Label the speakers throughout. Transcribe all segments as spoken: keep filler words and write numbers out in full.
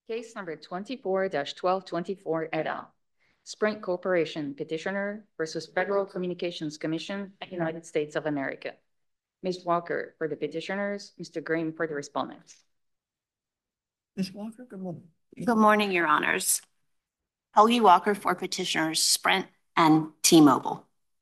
Speaker 1: Case number twenty-four dash twelve twenty-four et al. Sprint Corporation petitioner versus Federal Communications Commission, United States of America. Miz Walker for the petitioners, Mister Green for the respondents.
Speaker 2: Miz Walker, good morning.
Speaker 3: Good morning, Your Honors. Helgi Walker for petitioners Sprint and T-Mobile.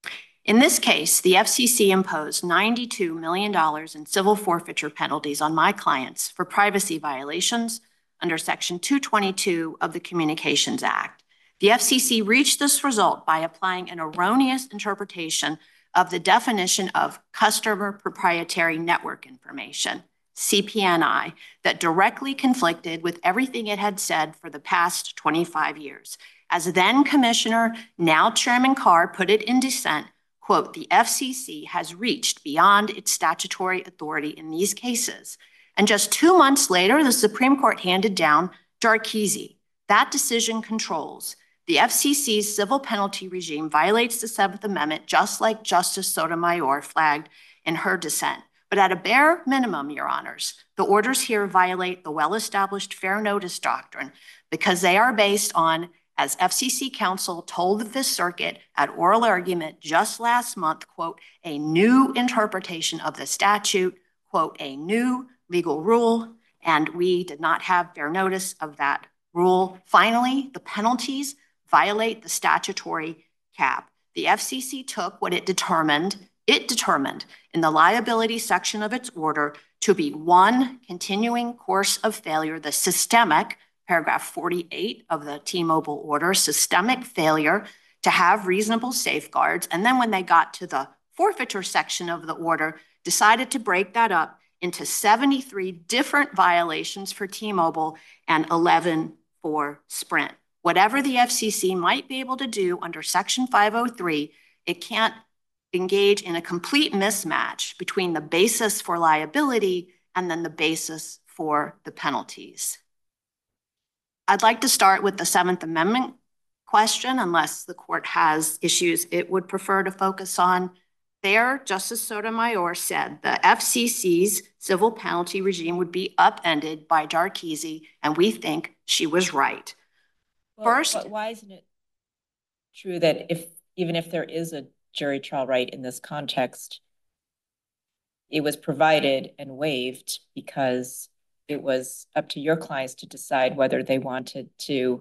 Speaker 3: In this case, the F C C imposed ninety-two million dollars in civil forfeiture penalties on my clients for privacy violations under Section two twenty-two of the Communications Act. The F C C reached this result by applying an erroneous interpretation of the definition of customer proprietary network information, C P N I, that directly conflicted with everything it had said for the past twenty-five years. As then Commissioner, now Chairman Carr, put it in dissent, quote, the F C C has reached beyond its statutory authority in these cases. And just two months later, the Supreme Court handed down Jarkizi. That decision controls. The F C C's civil penalty regime violates the Seventh Amendment, just like Justice Sotomayor flagged in her dissent. But at a bare minimum, Your Honors, the orders here violate the well-established fair notice doctrine because they are based on, as F C C counsel told the Fifth Circuit at oral argument just last month, quote, a new interpretation of the statute, quote, a new legal rule, and we did not have fair notice of that rule. Finally, the penalties violate the statutory cap. The F C C took what it determined, it determined in the liability section of its order to be one continuing course of failure, the systemic, paragraph forty-eight of the T-Mobile order, systemic failure to have reasonable safeguards. And then when they got to the forfeiture section of the order, decided to break that up into seventy-three different violations for T-Mobile and eleven for Sprint. Whatever the F C C might be able to do under Section five oh three, it can't engage in a complete mismatch between the basis for liability and then the basis for the penalties. I'd like to start with the Seventh Amendment question, unless the court has issues it would prefer to focus on. There, Justice Sotomayor said the F C C's civil penalty regime would be upended by Jarkizi, and we think she was right.
Speaker 4: Well,
Speaker 3: First,
Speaker 4: but why isn't it true that if even if there is a jury trial right in this context, it was provided and waived because it was up to your clients to decide whether they wanted to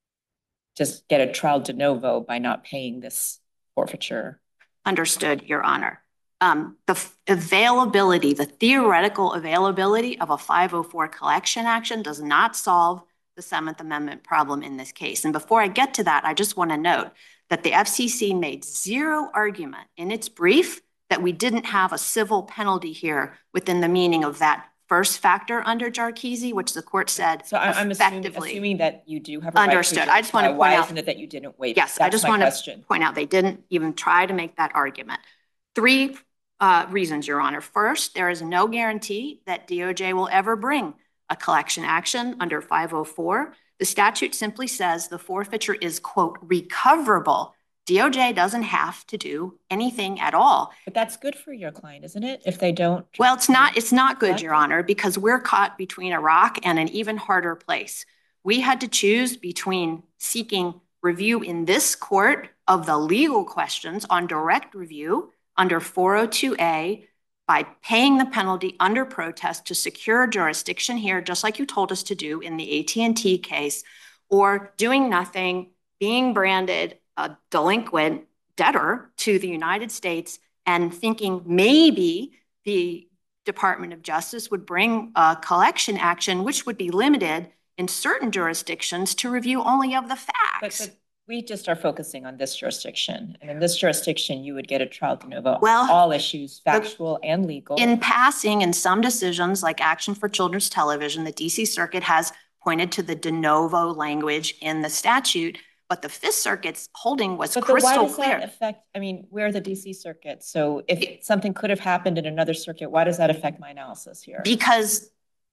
Speaker 4: just get a trial de novo by not paying this forfeiture?
Speaker 3: Understood, Your Honor. Um, the f- availability, the theoretical availability of a five oh four collection action does not solve the Seventh Amendment problem in this case. And before I get to that, I just want to note that the F C C made zero argument in its brief that we didn't have a civil penalty here within the meaning of that first factor under Jarkizi, which the court said
Speaker 4: so I'm
Speaker 3: effectively.
Speaker 4: Assuming, assuming that you do have a
Speaker 3: understood.
Speaker 4: Right to
Speaker 3: I just want to point
Speaker 4: why
Speaker 3: out,
Speaker 4: isn't it that you didn't waive?
Speaker 3: Yes,
Speaker 4: That's
Speaker 3: I just
Speaker 4: my
Speaker 3: want
Speaker 4: question.
Speaker 3: to point out they didn't even try to make that argument. Three uh, reasons, Your Honor. First, there is no guarantee that D O J will ever bring a collection action under five oh four. The statute simply says the forfeiture is, quote, recoverable. D O J doesn't have to do anything at all.
Speaker 4: But that's good for your client, isn't it? If they don't.
Speaker 3: Well, it's not, it's not good, Your Honor, because we're caught between a rock and an even harder place. We had to choose between seeking review in this court of the legal questions on direct review under four oh two A by paying the penalty under protest to secure jurisdiction here, just like you told us to do in the A T and T case, or doing nothing, being branded a delinquent debtor to the United States and thinking maybe the Department of Justice would bring a collection action, which would be limited in certain jurisdictions to review only of the facts.
Speaker 4: But, but we just are focusing on this jurisdiction. And in this jurisdiction, you would get a trial de novo
Speaker 3: well,
Speaker 4: on all issues, factual the, and legal.
Speaker 3: In passing, in some decisions like Action for Children's Television, the D C Circuit has pointed to the de novo language in the statute. But the Fifth Circuit's holding was
Speaker 4: but
Speaker 3: crystal
Speaker 4: why does
Speaker 3: clear.
Speaker 4: That affect, I mean, we're the D C Circuit. So if it, something could have happened in another circuit, why does that affect my analysis here?
Speaker 3: Because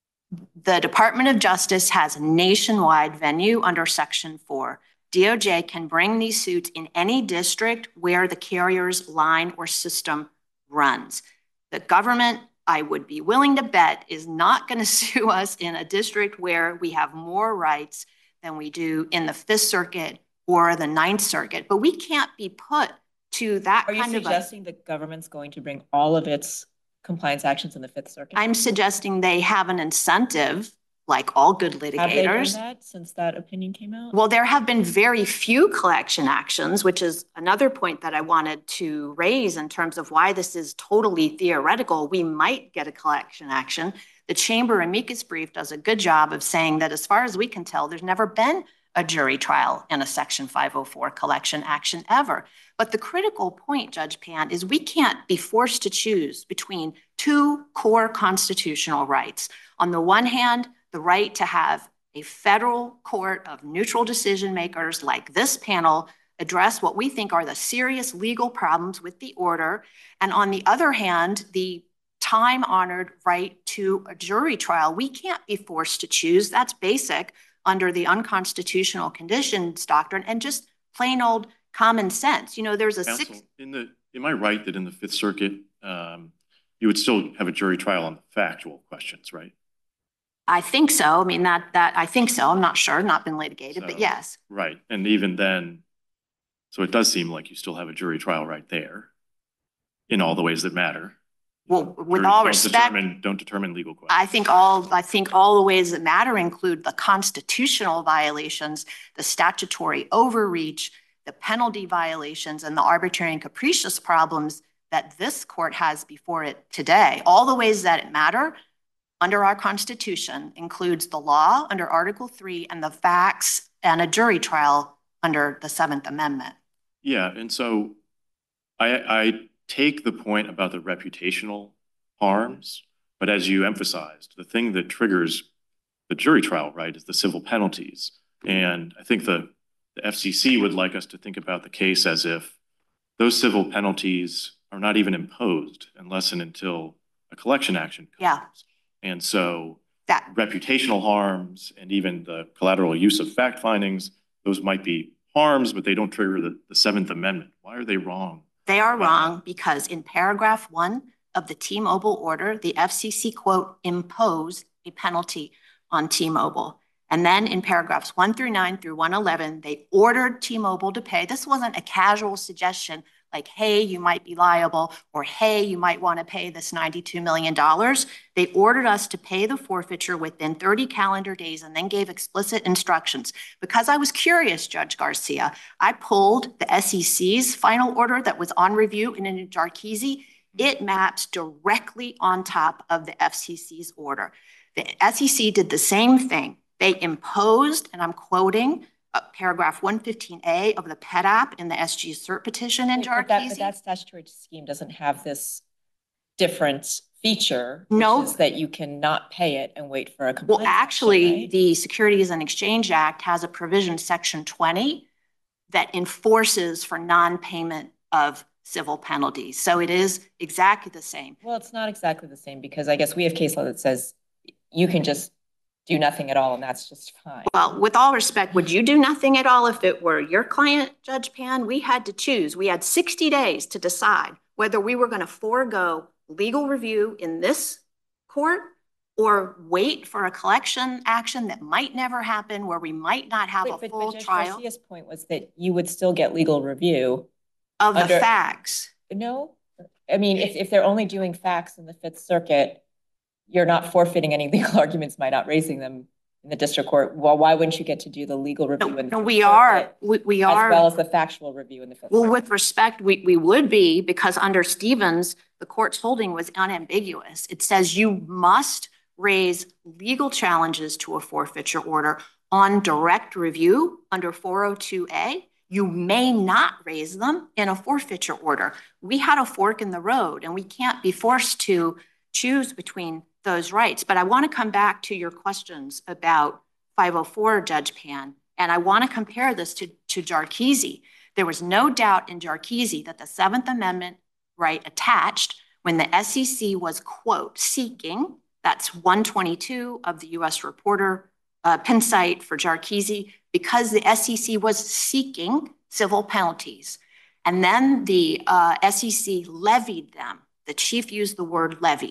Speaker 3: the Department of Justice has a nationwide venue under Section four. D O J can bring these suits in any district where the carrier's line or system runs. The government I would be willing to bet is not going to sue us in a district where we have more rights than we do in the Fifth Circuit or the Ninth Circuit. But we can't be put to that
Speaker 4: Are you
Speaker 3: kind of a...
Speaker 4: suggesting the government's going to bring all of its compliance actions in the Fifth Circuit?
Speaker 3: I'm suggesting they have an incentive, like all good litigators.
Speaker 4: Have they done that since that opinion came out?
Speaker 3: Well, there have been very few collection actions, which is another point that I wanted to raise in terms of why this is totally theoretical. We might get a collection action. The Chamber amicus brief does a good job of saying that as far as we can tell, there's never been a jury trial in a Section five oh four collection action ever. But the critical point, Judge Pan, is we can't be forced to choose between two core constitutional rights. On the one hand, the right to have a federal court of neutral decision makers like this panel address what we think are the serious legal problems with the order. And on the other hand, the time-honored right to a jury trial. We can't be forced to choose. That's basic under the unconstitutional conditions doctrine and just plain old common sense. You know, there's a
Speaker 5: Counsel,
Speaker 3: six.
Speaker 5: in the, am I right that in the Fifth Circuit, um, you would still have a jury trial on the factual questions, right?
Speaker 3: I think so. I mean, that, that, I think so. I'm not sure, not been litigated,
Speaker 5: So,
Speaker 3: but yes.
Speaker 5: Right. And even then, so it does seem like you still have a jury trial right there in all the ways that matter.
Speaker 3: Well, with
Speaker 5: Juries
Speaker 3: all
Speaker 5: don't
Speaker 3: respect,
Speaker 5: determine, don't determine legal questions.
Speaker 3: I think all, I think all the ways that matter include the constitutional violations, the statutory overreach, the penalty violations, and the arbitrary and capricious problems that this court has before it today. All the ways that it matter under our Constitution includes the law under Article three and the facts and a jury trial under the Seventh Amendment.
Speaker 5: Yeah, and so I, I take the point about the reputational harms, but as you emphasized, the thing that triggers the jury trial, right, is the civil penalties. And I think the, the F C C would like us to think about the case as if those civil penalties are not even imposed unless and until a collection action comes.
Speaker 3: Yeah.
Speaker 5: And so
Speaker 3: That
Speaker 5: reputational harms and even the collateral use of fact findings, those might be harms, but they don't trigger the, the Seventh Amendment. Why are they wrong?
Speaker 3: they are wrong because in paragraph one of the T-Mobile order, the F C C, quote, imposed a penalty on T-Mobile. And then in paragraphs one through nine through one eleven, they ordered T-Mobile to pay. This wasn't a casual suggestion like, hey, you might be liable, or hey, you might want to pay this ninety-two million dollars. They ordered us to pay the forfeiture within thirty calendar days and then gave explicit instructions. Because I was curious, Judge Garcia, I pulled the S E C's final order that was on review in a Jarkizi. It maps directly on top of the F C C's order. The S E C did the same thing. They imposed, and I'm quoting, uh, paragraph one fifteen A of the P E D A P in the S G cert petition in
Speaker 4: But that,
Speaker 3: Jarkizi.
Speaker 4: but that statutory scheme doesn't have this different feature,
Speaker 3: No.
Speaker 4: which is that you cannot pay it and wait for a
Speaker 3: Well,
Speaker 4: complaint.
Speaker 3: actually,
Speaker 4: right?
Speaker 3: the Securities and Exchange Act has a provision, section twenty, that enforces for non-payment of civil penalties. So it is exactly the same.
Speaker 4: Well, it's not exactly the same because I guess we have case law that says you can just do nothing at all and that's just fine.
Speaker 3: Well, with all respect, would you do nothing at all if it were your client, Judge Pan? We had to choose. We had sixty days to decide whether we were going to forego legal review in this court or wait for a collection action that might never happen, where we might not have
Speaker 4: Wait,
Speaker 3: a
Speaker 4: but,
Speaker 3: full
Speaker 4: but Judge
Speaker 3: trial
Speaker 4: Garcia's point was that you would still get legal review.
Speaker 3: of the
Speaker 4: under-
Speaker 3: facts.
Speaker 4: No, I mean, if, if they're only doing facts in the Fifth Circuit, you're not forfeiting any legal arguments by not raising them in the district court. Well, why wouldn't you get to do the legal
Speaker 3: No,
Speaker 4: review in the
Speaker 3: no,
Speaker 4: Fifth
Speaker 3: we are,
Speaker 4: Circuit
Speaker 3: we, we
Speaker 4: as
Speaker 3: are.
Speaker 4: well as the factual review in the Fifth
Speaker 3: Well,
Speaker 4: Circuit?
Speaker 3: with respect, we, we would be, because under Stevens, the court's holding was unambiguous. It says you must raise legal challenges to a forfeiture order on direct review under four oh two A. You may not raise them in a forfeiture order. We had a fork in the road and we can't be forced to choose between those rights. But I want to come back to your questions about five oh four, Judge Pan, and I want to compare this to, to Jarkizi. There was no doubt in Jarkizi that the Seventh Amendment right attached when the S E C was, quote, seeking, that's one twenty-two of the U S Reporter uh, pin site for Jarkizi, because the S E C was seeking civil penalties. And then the uh, S E C levied them. The chief used the word levied.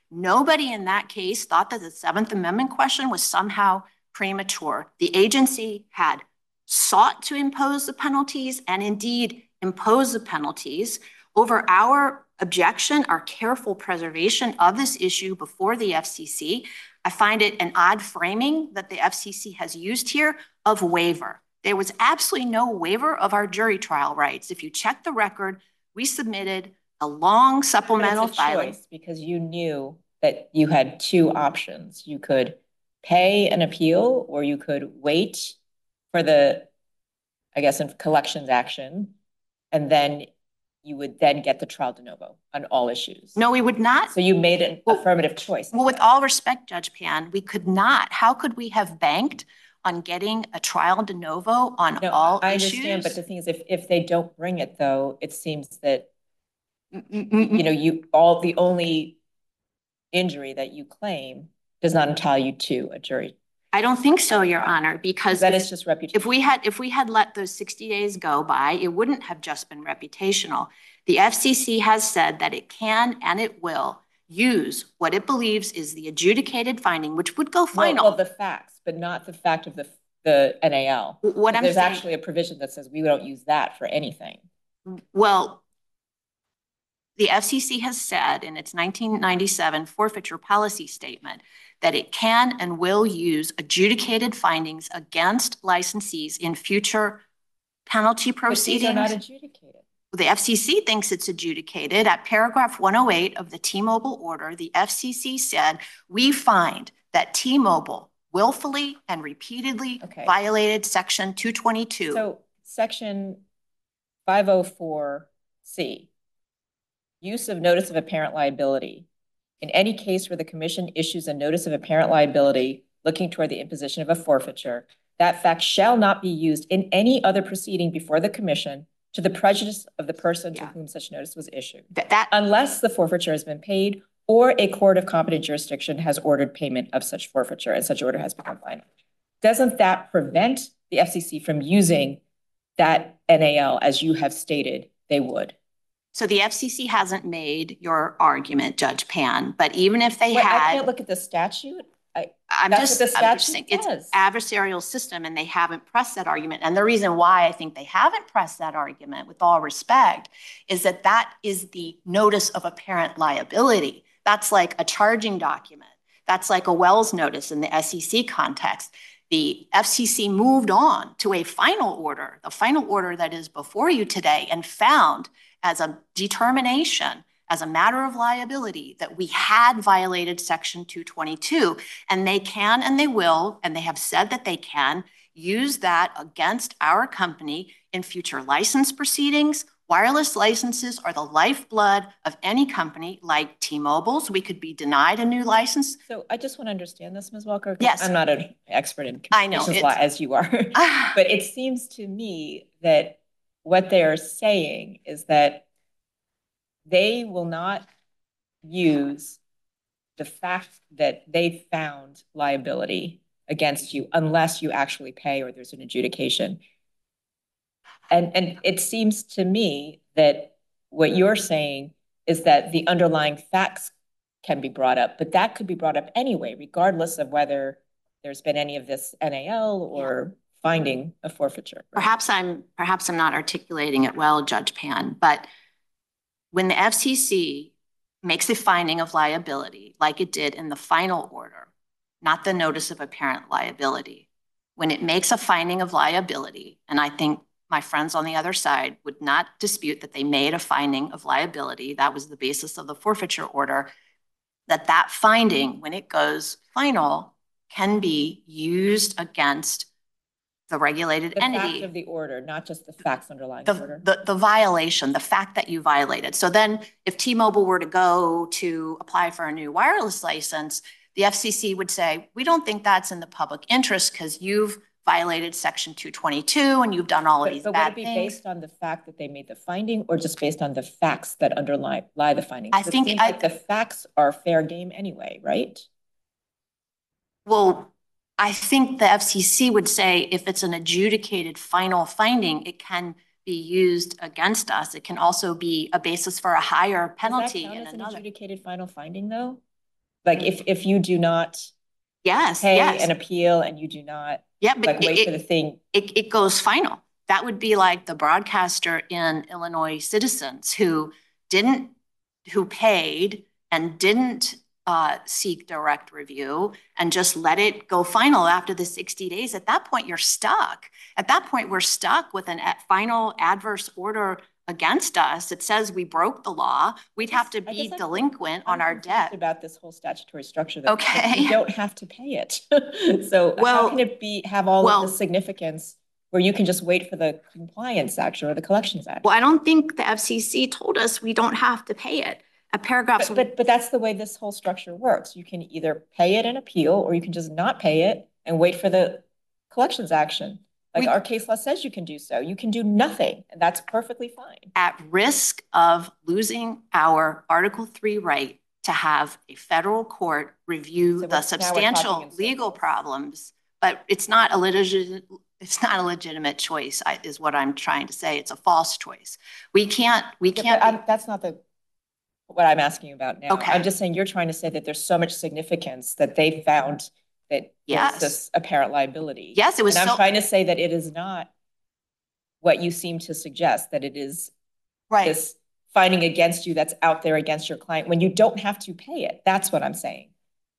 Speaker 3: Nobody in that case thought that the Seventh Amendment question was somehow premature. The agency had sought to impose the penalties and indeed impose the penalties over our objection, our careful preservation of this issue before the F C C. I find it an odd framing that the F C C has used here of waiver. There was absolutely no waiver of our jury trial rights. If you check the record, we submitted a long supplemental
Speaker 4: But it's a
Speaker 3: filing.
Speaker 4: choice because you knew that you had two options. You could pay an appeal or you could wait for the, I guess, in collections action, and then you would then get the trial de novo on all issues.
Speaker 3: No, we would not.
Speaker 4: So you made an
Speaker 3: Well-
Speaker 4: affirmative choice.
Speaker 3: Well, with all respect, Judge Pan, we could not. How could we have banked on getting a trial de novo on
Speaker 4: No,
Speaker 3: all
Speaker 4: I
Speaker 3: issues?
Speaker 4: understand, but the thing is, if, if they don't bring it though, it seems that,
Speaker 3: Mm, mm, mm,
Speaker 4: you know, you, all, the only injury that you claim does not entitle you to a jury.
Speaker 3: I don't think so, Your Honor, because
Speaker 4: That is just reputation.
Speaker 3: if we had if we had let those sixty days go by, it wouldn't have just been reputational. The F C C has said that it can and it will use what it believes is the adjudicated finding, which would go
Speaker 4: Well,
Speaker 3: final.
Speaker 4: well, the facts, but not the fact of the, the N A L.
Speaker 3: What I'm
Speaker 4: There's
Speaker 3: saying-
Speaker 4: actually a provision that says we don't use that for anything.
Speaker 3: Well, the F C C has said in its nineteen ninety-seven forfeiture policy statement that it can and will use adjudicated findings against licensees in future penalty
Speaker 4: But these are not
Speaker 3: proceedings.
Speaker 4: adjudicated.
Speaker 3: The F C C thinks it's adjudicated. At paragraph one oh eight of the T-Mobile order, the F C C said, we find that T-Mobile willfully and repeatedly
Speaker 4: Okay.
Speaker 3: violated section two twenty-two.
Speaker 4: So section five oh four C, use of notice of apparent liability. In any case where the commission issues a notice of apparent liability looking toward the imposition of a forfeiture, that fact shall not be used in any other proceeding before the commission to the prejudice of the person to
Speaker 3: Yeah.
Speaker 4: whom such notice was issued,
Speaker 3: that, that
Speaker 4: unless the forfeiture has been paid or a court of competent jurisdiction has ordered payment of such forfeiture and such order has become final. Doesn't that prevent the F C C from using that N A L as you have stated they would?
Speaker 3: So the F C C hasn't made your argument, Judge Pan, but even if they
Speaker 4: Wait, I
Speaker 3: had,
Speaker 4: can't look at the statute. I,
Speaker 3: I'm
Speaker 4: that's
Speaker 3: just,
Speaker 4: what the
Speaker 3: I'm just
Speaker 4: statute
Speaker 3: saying, it's
Speaker 4: says.
Speaker 3: adversarial system and they haven't pressed that argument. And the reason why I think they haven't pressed that argument, with all respect, is that that is the notice of apparent liability. That's like a charging document. That's like a Wells notice in the S E C context. The F C C moved on to a final order, the final order that is before you today, and found as a determination, as a matter of liability, that we had violated section two twenty-two. And they can and they will, and they have said that they can, use that against our company in future license proceedings. Wireless licenses are the lifeblood of any company like T-Mobile's. We could be denied a new license.
Speaker 4: So I just want to understand this, Miz Walker. 'Cause
Speaker 3: Yes.
Speaker 4: I'm not an expert in
Speaker 3: I know,
Speaker 4: communications law
Speaker 3: it's-
Speaker 4: as you are.
Speaker 3: Ah.
Speaker 4: But it seems to me that what they are saying is that they will not use the fact that they found liability against you unless you actually pay or there's an adjudication. And, and it seems to me that what you're saying is that the underlying facts can be brought up, but that could be brought up anyway, regardless of whether there's been any of this N A L or finding a forfeiture. right?
Speaker 3: Perhaps I'm perhaps I'm not articulating it well, Judge Pan, but when the F C C makes a finding of liability, like it did in the final order, not the notice of apparent liability, when it makes a finding of liability, and I think my friends on the other side would not dispute that they made a finding of liability, that was the basis of the forfeiture order, that that finding, when it goes final, can be used against the regulated
Speaker 4: The fact
Speaker 3: entity.
Speaker 4: of the order, not just the facts underlying
Speaker 3: The,
Speaker 4: the order.
Speaker 3: the, the violation, the fact that you violated. So then if T-Mobile were to go to apply for a new wireless license, the F C C would say, we don't think that's in the public interest because you've violated section two twenty-two and you've done all of
Speaker 4: But,
Speaker 3: these
Speaker 4: but would
Speaker 3: bad
Speaker 4: it be
Speaker 3: things.
Speaker 4: based on the fact that they made the finding or just based on the facts that underlie lie the findings?
Speaker 3: I
Speaker 4: It
Speaker 3: think
Speaker 4: seems
Speaker 3: I-
Speaker 4: like the facts are fair game anyway, right?
Speaker 3: Well, I think the F C C would say if it's an adjudicated final finding, it can be used against us. It can also be a basis for a higher
Speaker 4: Does that
Speaker 3: penalty
Speaker 4: count
Speaker 3: in
Speaker 4: as an
Speaker 3: another.
Speaker 4: adjudicated final finding though? Like if, if you do not
Speaker 3: Yes,
Speaker 4: pay
Speaker 3: yes.
Speaker 4: an appeal and you do not
Speaker 3: Yeah, but
Speaker 4: like wait
Speaker 3: it,
Speaker 4: for the thing.
Speaker 3: It, it goes final. That would be like the broadcaster in Illinois Citizens who didn't, who paid and didn't uh, seek direct review and just let it go final after the sixty days. At that point, you're stuck. At that point, we're stuck with an at final adverse order against us. It says we broke the law. We'd have to
Speaker 4: I
Speaker 3: be
Speaker 4: guess I'm-
Speaker 3: delinquent on
Speaker 4: I'm
Speaker 3: our
Speaker 4: confused
Speaker 3: debt.
Speaker 4: about this whole statutory structure. That
Speaker 3: Okay.
Speaker 4: you don't have to pay it. So
Speaker 3: Well-
Speaker 4: how can it be, have all
Speaker 3: well-
Speaker 4: of the significance where you can just wait for the compliance action or the collections action?
Speaker 3: Well, I don't think the F C C told us we don't have to pay it. A paragraph.
Speaker 4: But, but, but that's the way this whole structure works. You can either pay it and appeal, or you can just not pay it and wait for the collections action. Like
Speaker 3: We-
Speaker 4: our case law says you can do so. You can do nothing, and that's perfectly fine.
Speaker 3: At risk of losing our Article three right to have a federal court review
Speaker 4: So
Speaker 3: the
Speaker 4: we're- now we're
Speaker 3: substantial
Speaker 4: talking in
Speaker 3: legal
Speaker 4: circles.
Speaker 3: problems, but it's not a legit, it's not a legitimate choice, I- is what I'm trying to say. It's a false choice. We can't, we
Speaker 4: Yeah, but
Speaker 3: can't.
Speaker 4: I'm- that's not the what I'm asking you about now.
Speaker 3: Okay.
Speaker 4: I'm just saying you're trying to say that there's so much significance that they found that
Speaker 3: Yes.
Speaker 4: there's this apparent liability.
Speaker 3: Yes, it was
Speaker 4: And I'm
Speaker 3: so-
Speaker 4: trying to say that it is not what you seem to suggest, that it is
Speaker 3: Right.
Speaker 4: this finding against you that's out there against your client when you don't have to pay it. That's what I'm saying.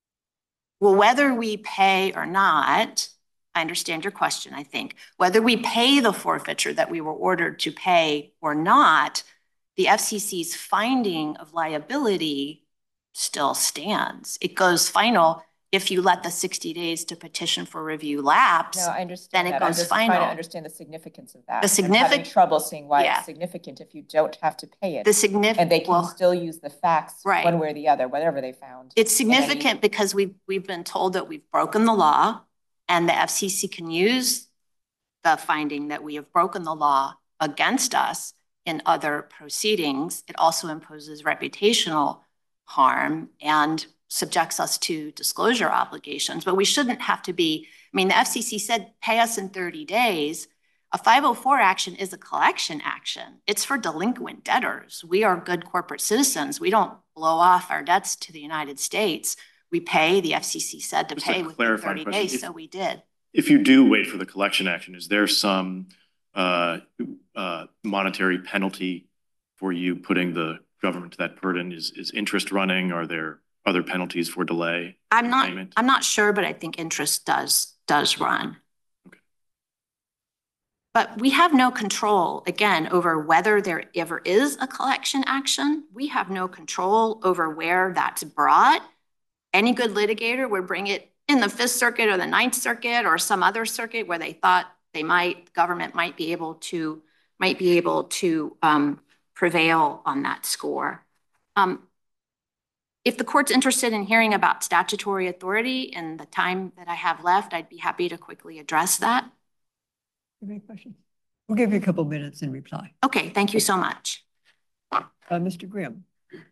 Speaker 3: Well, whether we pay or not, I understand your question, I think. Whether we pay the forfeiture that we were ordered to pay or not, the F C C's finding of liability still stands. It goes final if you let the sixty days to petition for review lapse.
Speaker 4: No, I understand
Speaker 3: Then it
Speaker 4: that. I'm
Speaker 3: goes
Speaker 4: just trying
Speaker 3: final.
Speaker 4: to understand the significance of that.
Speaker 3: The
Speaker 4: I'm having
Speaker 3: signific-
Speaker 4: trouble seeing why
Speaker 3: Yeah.
Speaker 4: it's significant if you don't have to pay it.
Speaker 3: The significant,
Speaker 4: And they can
Speaker 3: well,
Speaker 4: still use the facts
Speaker 3: Right.
Speaker 4: one way or the other, whatever they found.
Speaker 3: it's
Speaker 4: in any-
Speaker 3: significant because we've, we've been told that we've broken the law, and the F C C can use the finding that we have broken the law against us in other proceedings. It also imposes reputational harm and subjects us to disclosure obligations, but we shouldn't have to be, I mean, the F C C said, pay us in thirty days. A five oh four action is a collection action. It's for delinquent debtors. We are good corporate citizens. We don't blow off our debts to the United States. We pay, the F C C said to
Speaker 5: Just a
Speaker 3: pay within
Speaker 5: clarifying
Speaker 3: thirty
Speaker 5: question.
Speaker 3: days,
Speaker 5: If-
Speaker 3: so we did.
Speaker 5: If you do wait for the collection action, is there some uh, uh, monetary penalty for you putting the government to that burden? Is, is interest running? Are there other penalties for delay?
Speaker 3: I'm not,
Speaker 5: payment?
Speaker 3: I'm not sure, but I think interest does, does run.
Speaker 5: Okay.
Speaker 3: But we have no control, again, over whether there ever is a collection action. We have no control over where that's brought. Any good litigator would bring it in the Fifth Circuit or the Ninth Circuit or some other circuit where they thought they might, government might be able to, might be able to um, prevail on that score. Um, If the court's interested in hearing about statutory authority in the time that I have left, I'd be happy to quickly address that.
Speaker 2: Any questions? We'll give you a couple minutes in reply.
Speaker 3: Okay, thank you so much.
Speaker 2: Uh, Mister Grimm.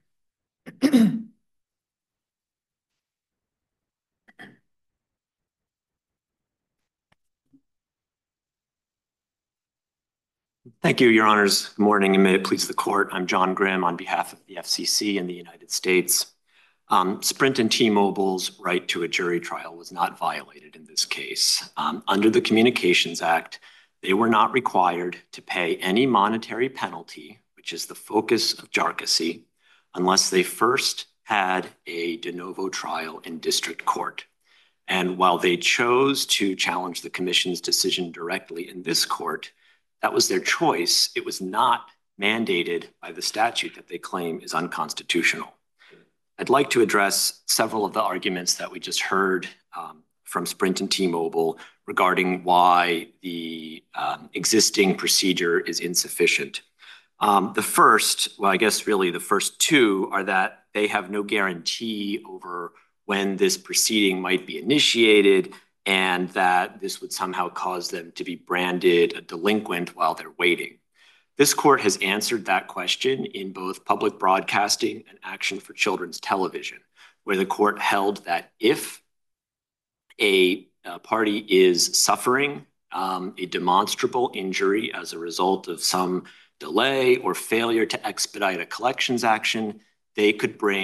Speaker 6: Thank you, Your Honors. Good morning, and may it please the court. I'm John Grimm on behalf of the F C C in the United States. Um, Sprint and T-Mobile's right to a jury trial was not violated in this case. Um, under the Communications Act, they were not required to pay any monetary penalty, which is the focus of jarcossy, unless they first had a de novo trial in district court. And while they chose to challenge the commission's decision directly in this court, that was their choice. It was not mandated by the statute that they claim is unconstitutional. I'd like to address several of the arguments that we just heard um, from Sprint and T-Mobile regarding why the um, existing procedure is insufficient. Um, the first, well, I guess really the first two are that they have no guarantee over when this proceeding might be initiated and that this would somehow cause them to be branded a delinquent while they're waiting. This court has answered that question in both Public Broadcasting and Action for Children's Television, where the court held that if a, a party is suffering um, a demonstrable injury as a result of some delay or failure to expedite a collections action, they could bring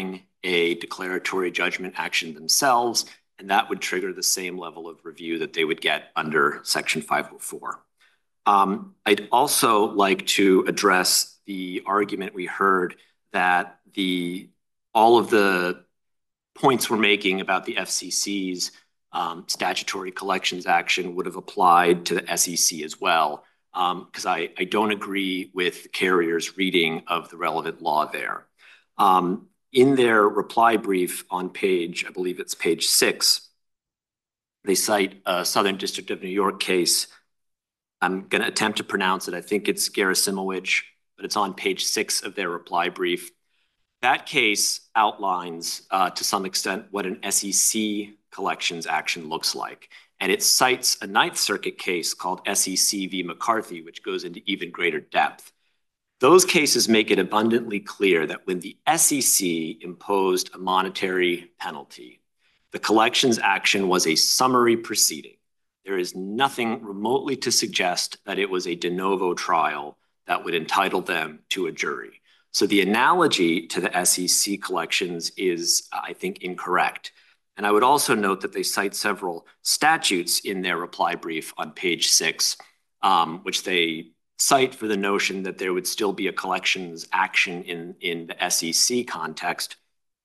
Speaker 6: a declaratory judgment action themselves, and that would trigger the same level of review that they would get under Section five oh four. Um, I'd also like to address the argument we heard that the all of the points we're making about the F C C's um, statutory collections action would have applied to the S E C as well, because um, I, I don't agree with the carrier's reading of the relevant law there. Um, in their reply brief on page, I believe it's page six, they cite a Southern District of New York case. I'm going to attempt to pronounce it. I think it's Gerasimowicz, but it's on page six of their reply brief. That case outlines uh, to some extent what an S E C collections action looks like. And it cites a Ninth Circuit case called S E C v. McCarthy, which goes into even greater depth. Those cases make it abundantly clear that when the S E C imposed a monetary penalty, the collections action was a summary proceeding. There is nothing remotely to suggest that it was a de novo trial that would entitle them to a jury. So the analogy to the S E C collections is, I think, incorrect. And I would also note that they cite several statutes in their reply brief on page six, um, which they cite for the notion that there would still be a collections action in, in the S E C context.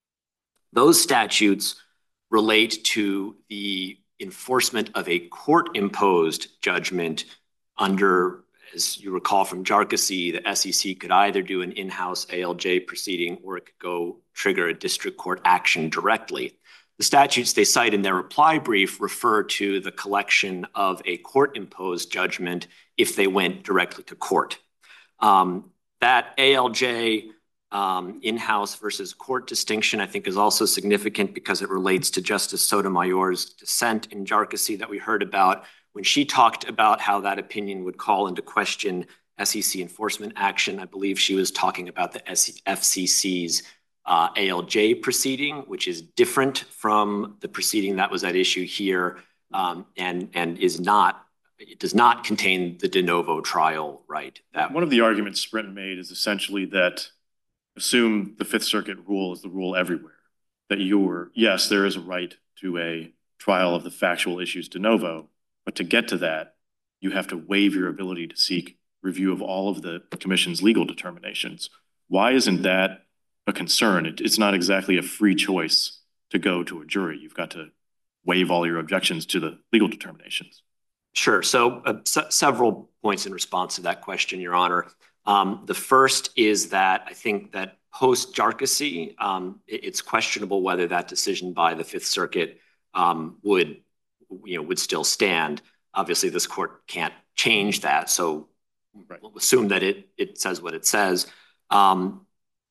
Speaker 6: Those statutes relate to the enforcement of a court-imposed judgment under, as you recall from Jarkissi, the S E C could either do an in-house A L J proceeding or it could go trigger a district court action directly. The statutes they cite in their reply brief refer to the collection of a court-imposed judgment if they went directly to court. Um, that A L J um, in-house versus court distinction, I think, is also significant because it relates to Justice Sotomayor's dissent in Jarkissi that we heard about when she talked about how that opinion would call into question S E C enforcement action. I believe she was talking about the F C C's uh, A L J proceeding, which is different from the proceeding that was at issue here, um, and, and is not, it does not contain the de novo trial right. That
Speaker 5: One of the arguments Sprint made is essentially that assume the Fifth Circuit rule is the rule everywhere, that you're, yes, there is a right to a trial of the factual issues de novo, but to get to that, you have to waive your ability to seek review of all of the commission's legal determinations. Why isn't that a concern? It, it's not exactly a free choice to go to a jury. You've got to waive all your objections to the legal determinations.
Speaker 6: Sure. So uh, se several points in response to that question, Your Honor. Um, the first is that I think that post Jarkissi, um, it, it's questionable whether that decision by the Fifth Circuit um, would, you know, would still stand. Obviously, this court can't change that, so right. We'll assume that it it says what it says. Um,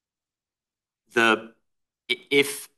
Speaker 6: the if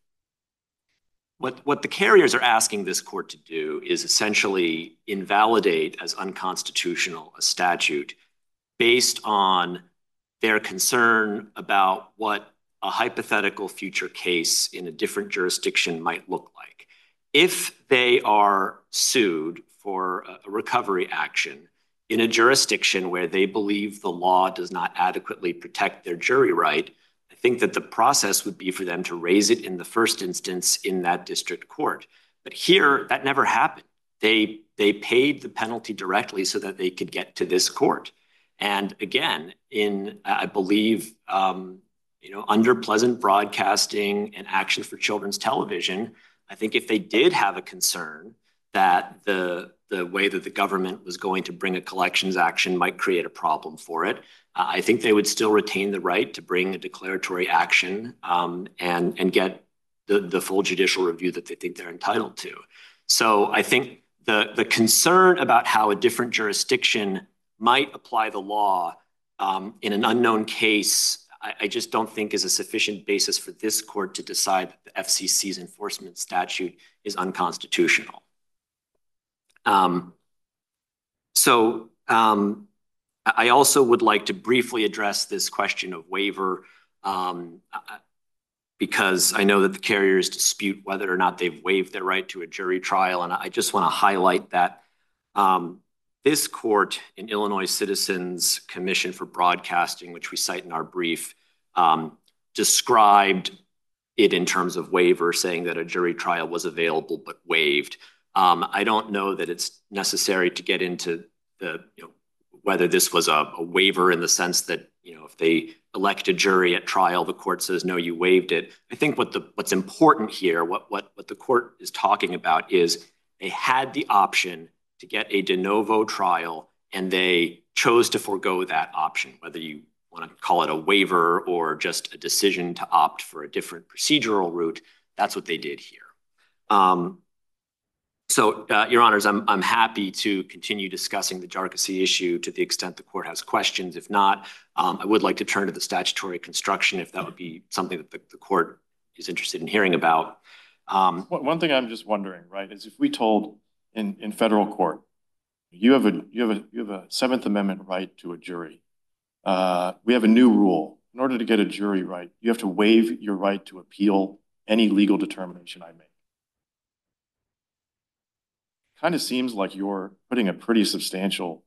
Speaker 6: What, what the carriers are asking this court to do is essentially invalidate as unconstitutional a statute based on their concern about what a hypothetical future case in a different jurisdiction might look like. If they are sued for a recovery action in a jurisdiction where they believe the law does not adequately protect their jury right, I think that the process would be for them to raise it in the first instance in that district court. But here, that never happened. They, they paid the penalty directly so that they could get to this court. And again, in, I believe, um, you know, under Pleasant Broadcasting and Action for Children's Television, I think if they did have a concern that the, the way that the government was going to bring a collections action might create a problem for it, uh, I think they would still retain the right to bring a declaratory action um, and, and get the, the full judicial review that they think they're entitled to. So I think the, the concern about how a different jurisdiction might apply the law um, in an unknown case, I, I just don't think is a sufficient basis for this court to decide that the F C C's enforcement statute is unconstitutional. Um, so um, I also would like to briefly address this question of waiver um, because I know that the carriers dispute whether or not they've waived their right to a jury trial. And I just want to highlight that um, this court in Illinois Citizens Commission for Broadcasting, which we cite in our brief, um, described it in terms of waiver, saying that a jury trial was available but waived. Um, I don't know that it's necessary to get into the, you know, whether this was a, a waiver in the sense that, you know, if they elect a jury at trial, the court says, no, you waived it. I think what the what's important here, what, what, what the court is talking about is they had the option to get a de novo trial and they chose to forego that option, whether you want to call it a waiver or just a decision to opt for a different procedural route. That's what they did here. Um, So, uh, Your Honors, I'm, I'm happy to continue discussing the Jharkhasi issue to the extent the court has questions. If not, um, I would like to turn to the statutory construction if that would be something that the, the court is interested in hearing about. Um,
Speaker 5: One one thing I'm just wondering, right, is if we told in, in federal court, you have a you have a you have a Seventh Amendment right to a jury. Uh, we have a new rule. In order to get a jury right, you have to waive your right to appeal any legal determination I make. Kind of seems like you're putting a pretty substantial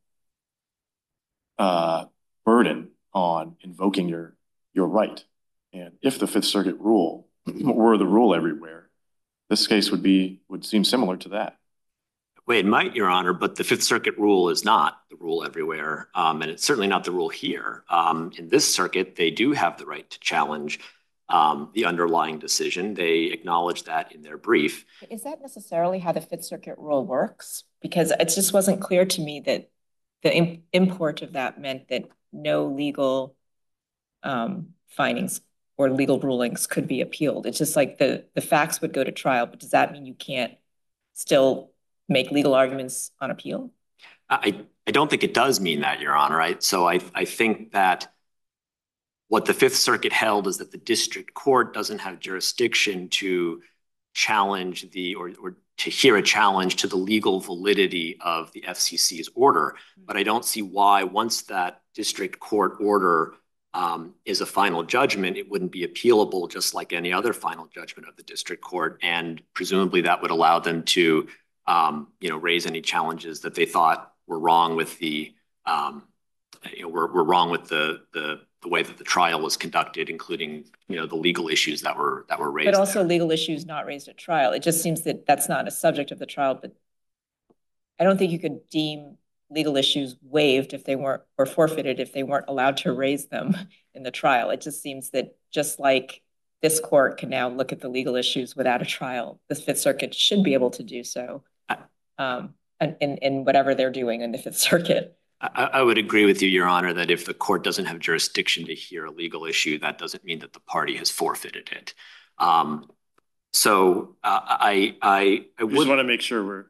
Speaker 5: uh, burden on invoking your your right. And if the Fifth Circuit rule were the rule everywhere, this case would be would seem similar to that.
Speaker 6: Well, it might, Your Honor, but the Fifth Circuit rule is not the rule everywhere, um, and it's certainly not the rule here. Um, in this circuit, they do have the right to challenge um, the underlying decision. They acknowledge that in their brief.
Speaker 4: Is that necessarily how the Fifth Circuit rule works? Because it just wasn't clear to me that the imp import of that meant that no legal um, findings or legal rulings could be appealed. It's just like the, the facts would go to trial, but does that mean you can't still make legal arguments on appeal?
Speaker 6: I, I don't think it does mean that, Your Honor. I, so I, I think that what the Fifth Circuit held is that the district court doesn't have jurisdiction to challenge the or, or to hear a challenge to the legal validity of the F C C's order. But I don't see why once that district court order um, is a final judgment, it wouldn't be appealable just like any other final judgment of the district court. And presumably that would allow them to um, you know, raise any challenges that they thought were wrong with the um, you know, were, were wrong with the the the way that the trial was conducted, including, you know, the legal issues that were that were raised.
Speaker 4: But also
Speaker 6: there.
Speaker 4: legal issues not raised at trial. It just seems that that's not a subject of the trial, but I don't think you could deem legal issues waived if they weren't, or forfeited if they weren't allowed to raise them in the trial. It just seems that just like this court can now look at the legal issues without a trial, the Fifth Circuit should be able to do so um, in, in whatever they're doing in the Fifth Circuit.
Speaker 6: I, I would agree with you, Your Honor, that if the court doesn't have jurisdiction to hear a legal issue, that doesn't mean that the party has forfeited it. Um, so uh, I, I, I would
Speaker 5: just want to make sure we're,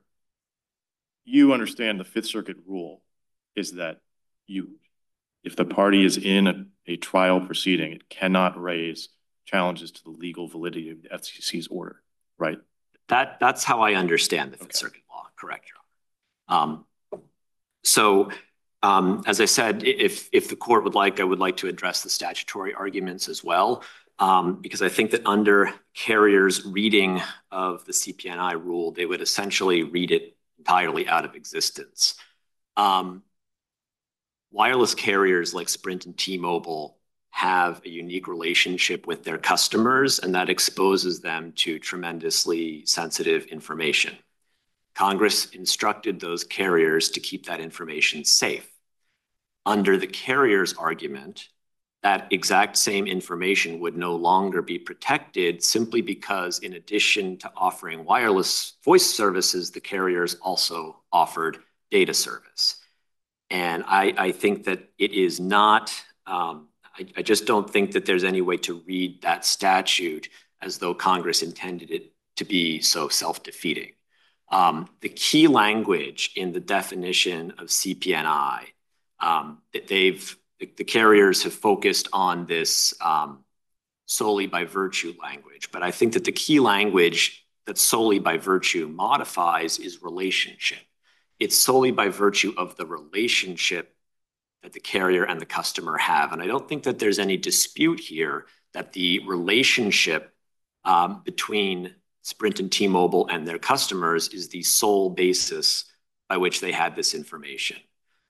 Speaker 5: you understand the Fifth Circuit rule is that you, if the party is in a, a trial proceeding, it cannot raise challenges to the legal validity of the F C C's order, right?
Speaker 6: That, that's how I understand the Fifth okay. Circuit law, correct, Your Honor. Um, so Um, as I said, if, if the court would like, I would like to address the statutory arguments as well, um, because I think that under Carrier's reading of the C P N I rule, they would essentially read it entirely out of existence. Um, wireless carriers like Sprint and T-Mobile have a unique relationship with their customers, and that exposes them to tremendously sensitive information. Congress instructed those carriers to keep that information safe. Under the carrier's argument, that exact same information would no longer be protected simply because in addition to offering wireless voice services, the carriers also offered data service. And I, I think that it is not, um, I, I just don't think that there's any way to read that statute as though Congress intended it to be so self-defeating. Um, the key language in the definition of C P N I, um, that they've, the, the carriers have focused on this um, solely by virtue language, but I think that the key language that solely by virtue modifies is relationship. It's solely by virtue of the relationship that the carrier and the customer have. And I don't think that there's any dispute here that the relationship um, between Sprint and T-Mobile and their customers is the sole basis by which they had this information.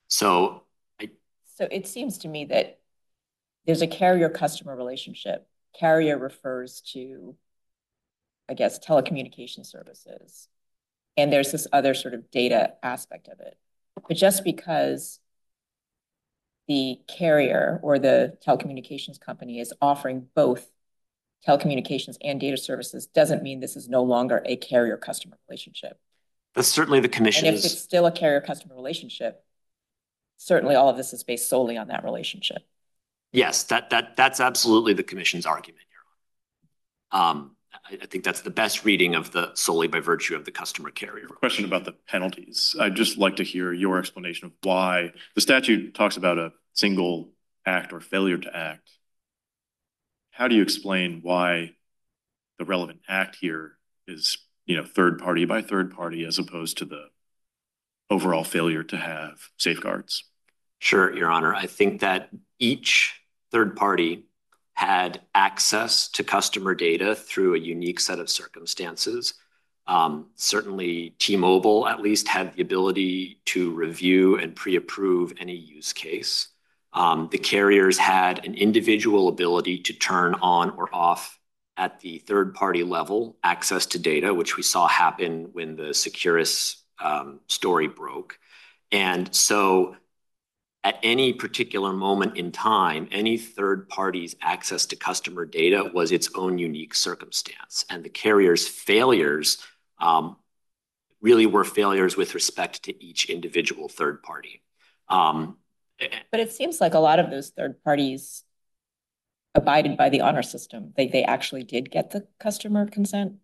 Speaker 6: So, I,
Speaker 4: so it seems to me that there's a carrier-customer relationship, carrier refers to, I guess, telecommunication services. And there's this other sort of data aspect of it. But just because the carrier or the telecommunications company is offering both telecommunications and data services doesn't mean this is no longer a carrier-customer relationship.
Speaker 6: That's certainly the
Speaker 4: And
Speaker 6: commission's.
Speaker 4: if it's still a carrier-customer relationship, certainly all of this is based solely on that relationship.
Speaker 6: Yes, that that that's absolutely the commission's argument, Your Honor. Um, I, I think that's the best reading of the solely by virtue of the customer carrier.
Speaker 5: Question about the penalties. I'd just like to hear your explanation of why the statute talks about a single act or failure to act. How do you explain why the relevant act here is, you know, third party by third party as opposed to the overall failure to have safeguards?
Speaker 6: Sure, Your Honor. I think that each third party had access to customer data through a unique set of circumstances. Um, certainly, T-Mobile at least had the ability to review and pre-approve any use case. Um, the carriers had an individual ability to turn on or off at the third-party level access to data, which we saw happen when the Securus um, story broke. And so at any particular moment in time, any third party's access to customer data was its own unique circumstance. And the carrier's failures um, really were failures with respect to each individual third party. Um,
Speaker 4: But it seems like a lot of those third parties abided by the honor system. They, they actually did get the customer consent.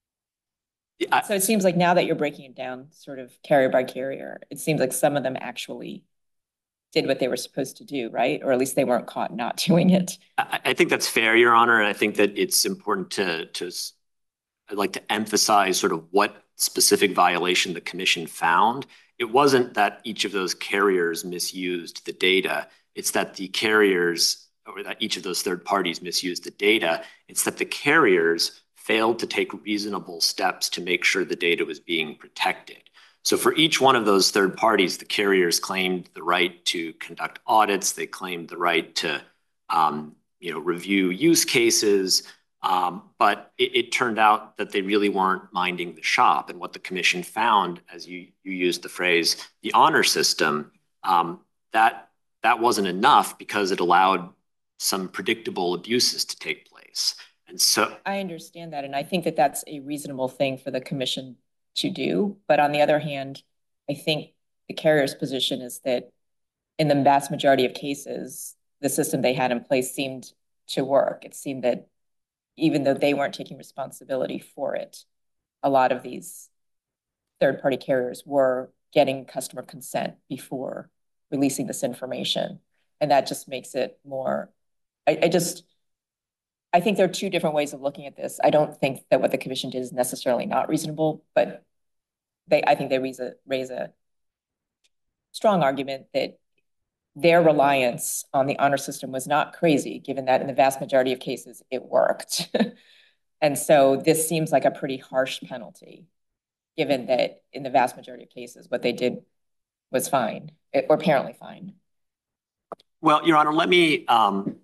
Speaker 6: I,
Speaker 4: So it seems like now that you're breaking it down sort of carrier by carrier, it seems like some of them actually did what they were supposed to do, right? Or at least they weren't caught not doing it.
Speaker 6: I, I think that's fair, Your Honor. And I think that it's important to, to, I'd like to emphasize sort of what specific violation the commission found. It wasn't that each of those carriers misused the data. It's that the carriers, or that each of those third parties misused the data. It's that the carriers failed to take reasonable steps to make sure the data was being protected. So for each one of those third parties, the carriers claimed the right to conduct audits. They claimed the right to um, you know, review use cases. Um, but it, it turned out that they really weren't minding the shop. And what the commission found, as you, you used the phrase, the honor system, um, that, that wasn't enough because it allowed some predictable abuses to take place. And so
Speaker 4: I understand that. And I think that that's a reasonable thing for the commission to do. But on the other hand, I think the carrier's position is that in the vast majority of cases, the system they had in place seemed to work. It seemed that even though they weren't taking responsibility for it, a lot of these third-party carriers were getting customer consent before releasing this information. And that just makes it more, I, I just, I think there are two different ways of looking at this. I don't think that what the commission did is necessarily not reasonable, but they, I think they raise a, raise a strong argument that their reliance on the honor system was not crazy, given that in the vast majority of cases, it worked. And so this seems like a pretty harsh penalty, given that in the vast majority of cases, what they did was fine, or apparently fine.
Speaker 6: well, Your Honor, let me um,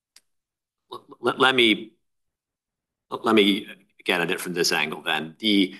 Speaker 6: let, let me let me get at it from this angle. Then the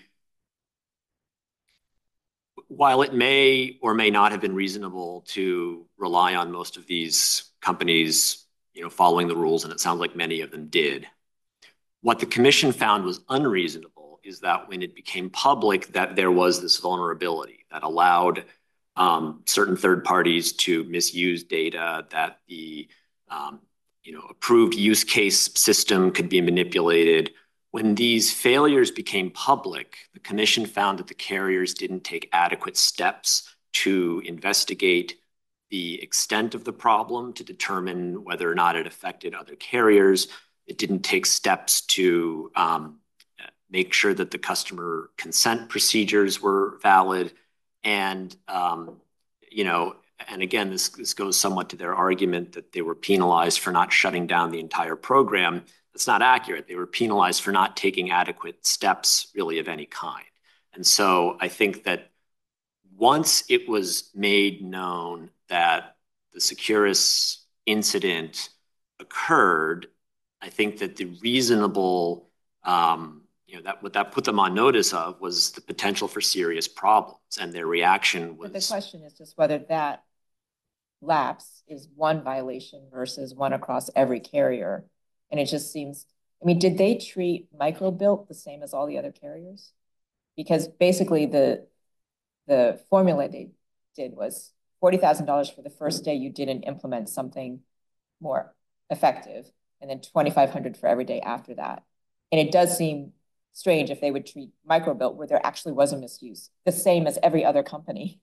Speaker 6: while it may or may not have been reasonable to rely on most of these companies, you know, following the rules, and it sounds like many of them did, what the commission found was unreasonable is that when it became public that there was this vulnerability that allowed um, certain third parties to misuse data, that the um, you know, approved use case system could be manipulated. When these failures became public, the commission found that the carriers didn't take adequate steps to investigate the extent of the problem, to determine whether or not it affected other carriers. It didn't take steps to um, make sure that the customer consent procedures were valid. And, um, you know, and again, this, this goes somewhat to their argument that they were penalized for not shutting down the entire program. That's not accurate. They were penalized for not taking adequate steps really of any kind. And so I think that once it was made known that the Securus incident occurred, I think that the reasonable, um, you know, that what that put them on notice of was the potential for serious problems, and their reaction
Speaker 4: But the
Speaker 6: was.
Speaker 4: question is just whether that lapse is one violation versus one across every carrier. And it just seems, I mean, did they treat Microbilt the same as all the other carriers? Because basically the the formula they did was forty thousand dollars for the first day you didn't implement something more effective, and then twenty-five hundred dollars for every day after that. And it does seem strange if they would treat Microbilt, where there actually was a misuse, the same as every other company.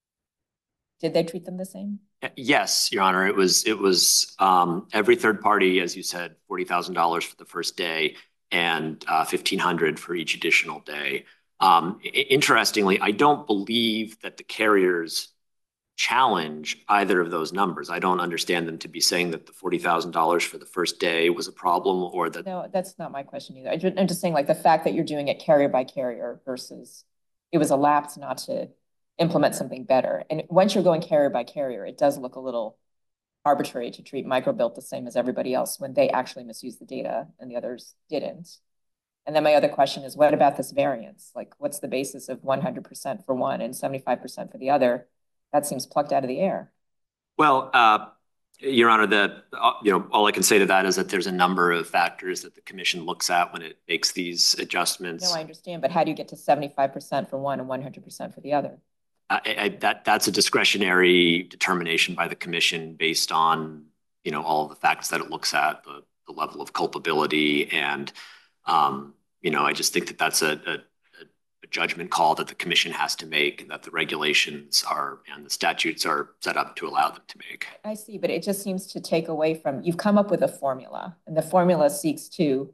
Speaker 4: Did they treat them the same?
Speaker 6: Yes, Your Honor. It was it was um, every third party, as you said, forty thousand dollars for the first day and uh, fifteen hundred dollars for each additional day. Um, interestingly, I don't believe that the carriers challenge either of those numbers. I don't understand them to be saying that the forty thousand dollars for the first day was a problem, or that.
Speaker 4: No, that's not my question either. I just, I'm just saying, like, the fact that you're doing it carrier by carrier versus it was a lapse not to implement something better. And once you're going carrier by carrier, it does look a little arbitrary to treat Microbilt the same as everybody else when they actually misuse the data and the others didn't. And then my other question is, what about this variance? Like, what's the basis of one hundred percent for one and seventy-five percent for the other? That seems plucked out of the air.
Speaker 6: Well, uh, Your Honor, the uh, you know, all I can say to that is that there's a number of factors that the commission looks at when it makes these adjustments.
Speaker 4: No, I understand, but how do you get to seventy-five percent for one and one hundred percent for the other?
Speaker 6: I, I, that that's a discretionary determination by the commission based on, you know, all of the facts that it looks at, the, the level of culpability, and um, you know, I just think that that's a, a, a judgment call that the commission has to make, and that the regulations are and the statutes are set up to allow them to make.
Speaker 4: I see, but it just seems to take away from, you've come up with a formula, and the formula seeks to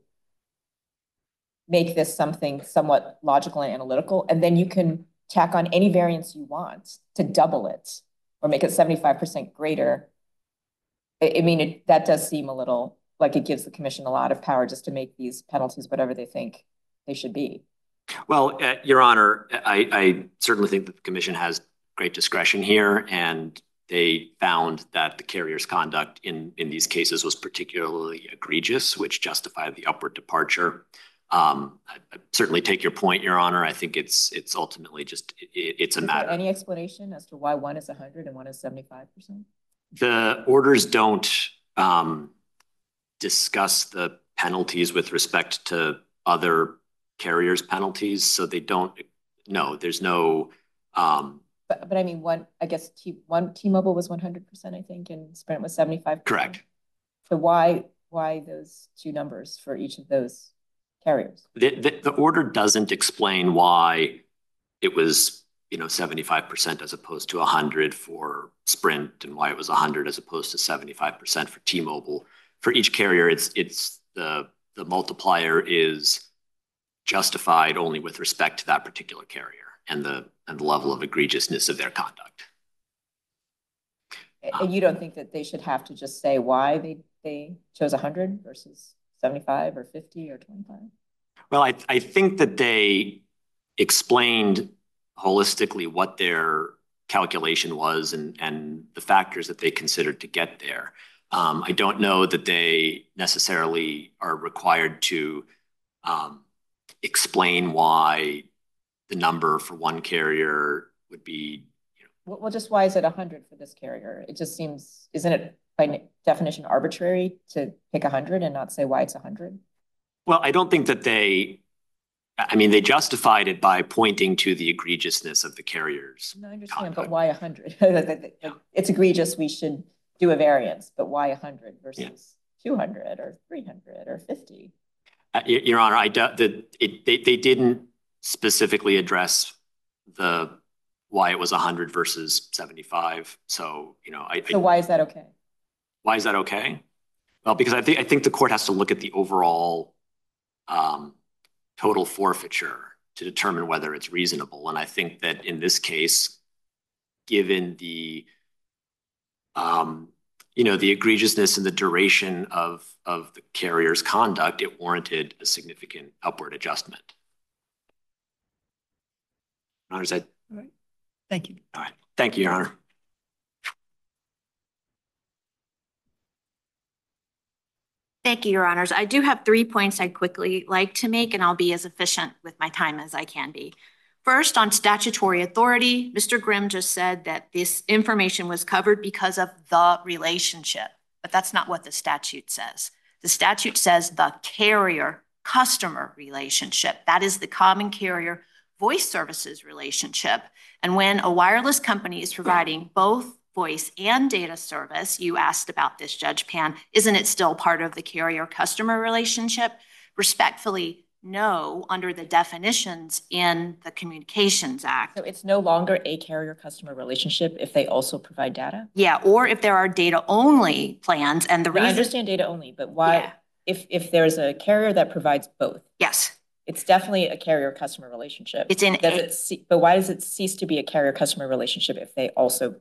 Speaker 4: make this something somewhat logical and analytical, and then you can tack on any variance you want to double it or make it seventy-five percent greater. I, I mean, it, that does seem a little like it gives the commission a lot of power just to make these penalties whatever they think they should be.
Speaker 6: Well, uh, Your Honor, I, I certainly think that the commission has great discretion here, and they found that the carrier's conduct in, in these cases was particularly egregious, which justified the upward departure. Um, I, I certainly take your point, Your Honor. I think it's it's ultimately just it, it's a
Speaker 4: Is
Speaker 6: matter.
Speaker 4: there any explanation as to why one is one hundred and one is seventy-five percent?
Speaker 6: The orders don't um, discuss the penalties with respect to other carriers' penalties, so they don't. No, there's no. Um,
Speaker 4: but but I mean, one I guess T one T-Mobile was one hundred percent, I think, and Sprint was seventy-five percent.
Speaker 6: Correct.
Speaker 4: So why why those two numbers for each of those carriers?
Speaker 6: The, the, the order doesn't explain why it was, you know, seventy-five percent as opposed to one hundred for Sprint, and why it was one hundred as opposed to seventy-five percent for T-Mobile. For each carrier, it's it's the the multiplier is justified only with respect to that particular carrier and the and the level of egregiousness of their conduct.
Speaker 4: And you don't think that they should have to just say why they they chose one hundred versus seventy-five or fifty or twenty-five?
Speaker 6: Well, I, I think that they explained holistically what their calculation was and, and the factors that they considered to get there. Um, I don't know that they necessarily are required to um, explain why the number for one carrier would be. You
Speaker 4: know. Well, just why is it one hundred for this carrier? It just seems, isn't it by definition arbitrary to pick one hundred and not say why it's one hundred?
Speaker 6: Well, I don't think that they, I mean, they justified it by pointing to the egregiousness of the carriers.
Speaker 4: No, I understand,
Speaker 6: conduct.
Speaker 4: But why one hundred? It's egregious, we should do a variance, but why one hundred versus yeah. two hundred or three hundred or fifty?
Speaker 6: Uh, Your Honor, I doubt that it, they, they didn't specifically address the why it was one hundred versus seventy-five. So, you know, I.
Speaker 4: So why is that okay?
Speaker 6: Why is that okay? Well, because I think I think the court has to look at the overall um, total forfeiture to determine whether it's reasonable. And I think that in this case, given the um, you know, the egregiousness and the duration of of the carrier's conduct, it warranted a significant upward adjustment. Your Honor, is that?
Speaker 2: All right. Thank you.
Speaker 6: All right. Thank you, Your Honor.
Speaker 3: Thank you, Your Honors. I do have three points I'd quickly like to make, and I'll be as efficient with my time as I can be. First, on statutory authority, Mister Grimm just said that this information was covered because of the relationship, but that's not what the statute says. The statute says the carrier-customer relationship. That is the common carrier voice services relationship. And when a wireless company is providing both voice and data service, you asked about this, Judge Pan, isn't it still part of the carrier-customer relationship? Respectfully, no, under the definitions in the Communications Act.
Speaker 4: So it's no longer a carrier-customer relationship if they also provide data?
Speaker 3: Yeah, or if there are data-only plans, and the
Speaker 4: No, I
Speaker 3: reason—
Speaker 4: understand data only, but why,
Speaker 3: Yeah.
Speaker 4: if, if there's a carrier that provides both,
Speaker 3: Yes,
Speaker 4: it's definitely a carrier-customer relationship.
Speaker 3: it's in
Speaker 4: Does
Speaker 3: a-
Speaker 4: it ce- but why does it cease to be a carrier-customer relationship if they also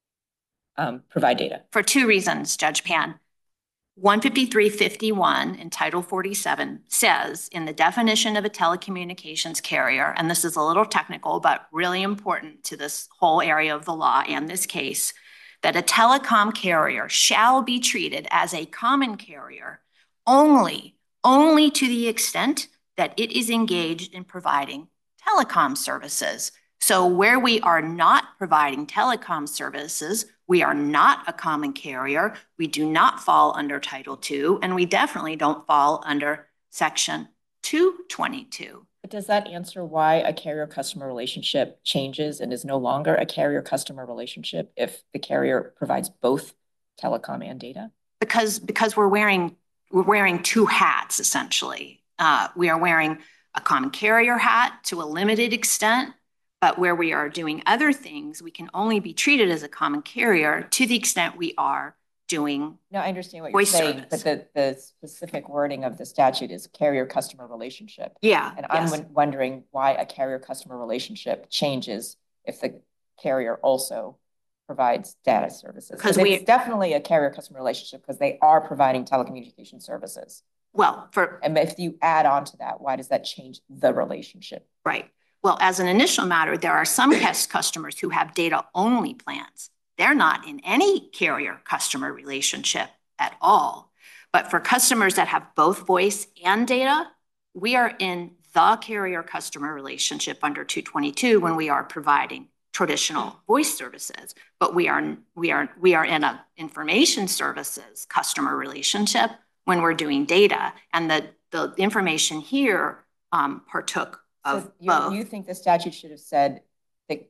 Speaker 4: um, provide data?
Speaker 3: for two reasons, Judge Pan. one fifty-three fifty-one in Title forty-seven says in the definition of a telecommunications carrier, and this is a little technical, but really important to this whole area of the law and this case, that a telecom carrier shall be treated as a common carrier only, only to the extent that it is engaged in providing telecom services. So where we are not providing telecom services, we are not a common carrier, we do not fall under Title two, and we definitely don't fall under Section two twenty-two.
Speaker 4: But does that answer why a carrier-customer relationship changes and is no longer a carrier-customer relationship if the carrier provides both telecom and data?
Speaker 3: Because, because we're wearing, we're wearing two hats, essentially. Uh, we are wearing a common carrier hat to a limited extent, but where we are doing other things, we can only be treated as a common carrier to the extent we are doing.
Speaker 4: No, I understand what you're
Speaker 3: Voice
Speaker 4: saying,
Speaker 3: service.
Speaker 4: but the, the specific wording of the statute is carrier-customer relationship.
Speaker 3: Yeah.
Speaker 4: And I'm
Speaker 3: yes.
Speaker 4: won- wondering why a carrier-customer relationship changes if the carrier also provides data services.
Speaker 3: Because
Speaker 4: Because
Speaker 3: we-
Speaker 4: it's definitely a carrier-customer relationship because they are providing telecommunication services.
Speaker 3: Well, for
Speaker 4: And if you add on to that, why does that change the relationship?
Speaker 3: right. Well, as an initial matter, there are some guest customers who have data-only plans. They're not in any carrier-customer relationship at all. But for customers that have both voice and data, we are in the carrier-customer relationship under two twenty-two when we are providing traditional voice services. But we are we are we are in a information services customer relationship when we're doing data, and the the information here um, partook of
Speaker 4: So you,
Speaker 3: both.
Speaker 4: you think the statute should have said the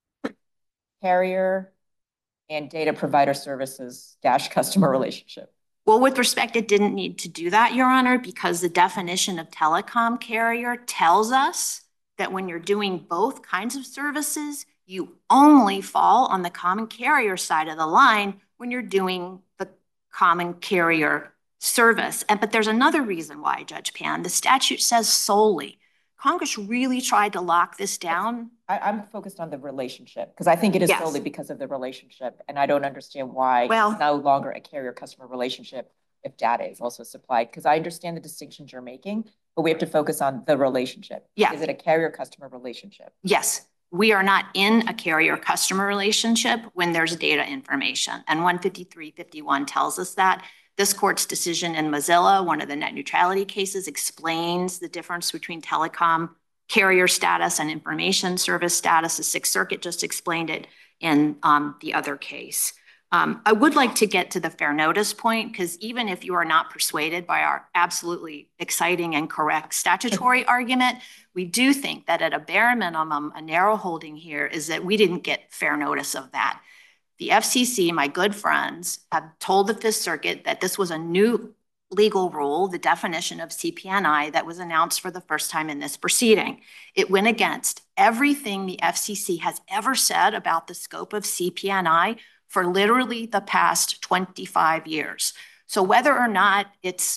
Speaker 4: carrier and data provider services dash customer relationship?
Speaker 3: Well, with respect, it didn't need to do that, Your Honor, because the definition of telecom carrier tells us that when you're doing both kinds of services, you only fall on the common carrier side of the line when you're doing the common carrier service. And but there's another reason why, Judge Pan. The statute says solely. Congress really tried to lock this down.
Speaker 4: I, I'm focused on the relationship because I think it is
Speaker 3: Yes.
Speaker 4: solely because of the relationship. And I don't understand why
Speaker 3: Well-
Speaker 4: it's no longer a carrier customer relationship if data is also supplied. Because I understand the distinctions you're making, but we have to focus on the relationship.
Speaker 3: Yeah.
Speaker 4: Is it a carrier customer relationship?
Speaker 3: Yes, we are not in a carrier-customer relationship when there's data information. And one fifty-three fifty-one tells us that. This court's decision in Mozilla, one of the net neutrality cases, explains the difference between telecom carrier status and information service status. The Sixth Circuit just explained it in um, the other case. Um, I would like to get to the fair notice point, because even if you are not persuaded by our absolutely exciting and correct statutory argument, we do think that at a bare minimum, a narrow holding here is that we didn't get fair notice of that. The F C C, my good friends, have told the Fifth Circuit that this was a new legal rule, the definition of C P N I, that was announced for the first time in this proceeding. It went against everything the F C C has ever said about the scope of C P N I for literally the past twenty-five years. So whether or not it's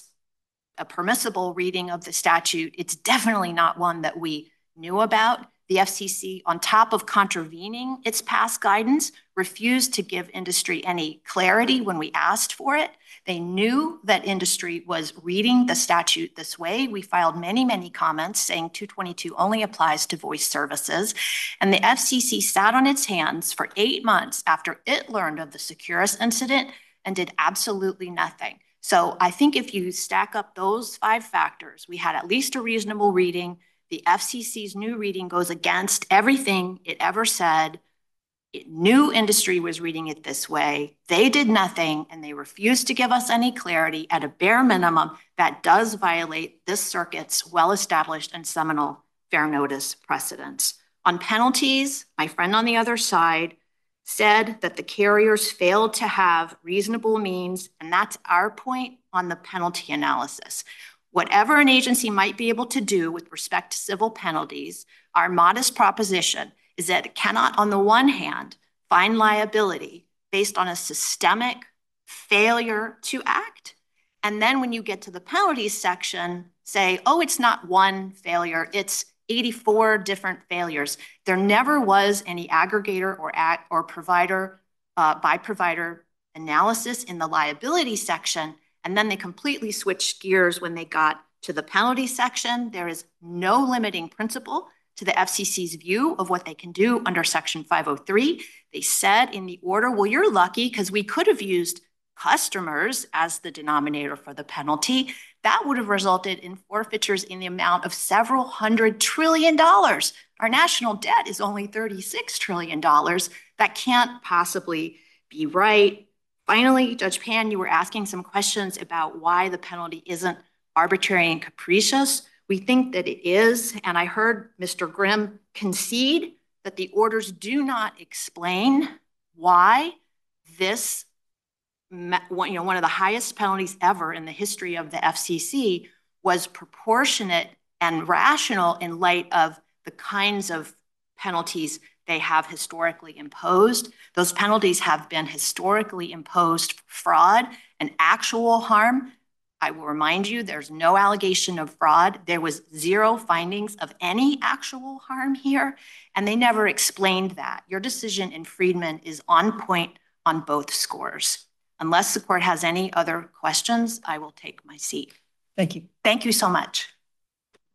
Speaker 3: a permissible reading of the statute, it's definitely not one that we knew about. The F C C, on top of contravening its past guidance, refused to give industry any clarity when we asked for it. They knew that industry was reading the statute this way. We filed many, many comments saying two twenty-two only applies to voice services. And the F C C sat on its hands for eight months after it learned of the Securus incident and did absolutely nothing. So I think if you stack up those five factors, we had at least a reasonable reading. The F C C's new reading goes against everything it ever said. It knew industry was reading it this way. They did nothing, and they refused to give us any clarity. At a bare minimum, that does violate this circuit's well-established and seminal fair notice precedents. On penalties, my friend on the other side said that the carriers failed to have reasonable means, and that's our point on the penalty analysis. Whatever an agency might be able to do with respect to civil penalties, our modest proposition is that it cannot, on the one hand, find liability based on a systemic failure to act. And then when you get to the penalties section, say, oh, it's not one failure, it's eighty-four different failures. There never was any aggregator or, ag or provider uh, by provider analysis in the liability section. And then they completely switched gears when they got to the penalty section. There is no limiting principle to the F C C's view of what they can do under Section five oh three. They said in the order, well, you're lucky because we could have used customers as the denominator for the penalty. That would have resulted in forfeitures in the amount of several hundred trillion dollars. Our national debt is only thirty-six trillion dollars. That can't possibly be right. Finally, Judge Pan, you were asking some questions about why the penalty isn't arbitrary and capricious. We think that it is, and I heard Mister Grimm concede that the orders do not explain why this, you know, one of the highest penalties ever in the history of the F C C was proportionate and rational in light of the kinds of penalties they have historically imposed. Those penalties have been historically imposed for fraud and actual harm. I will remind you, there's no allegation of fraud. There was zero findings of any actual harm here, and they never explained that. Your decision in Friedman is on point on both scores. Unless the court has any other questions, I will take my seat.
Speaker 2: Thank you.
Speaker 3: Thank you so much.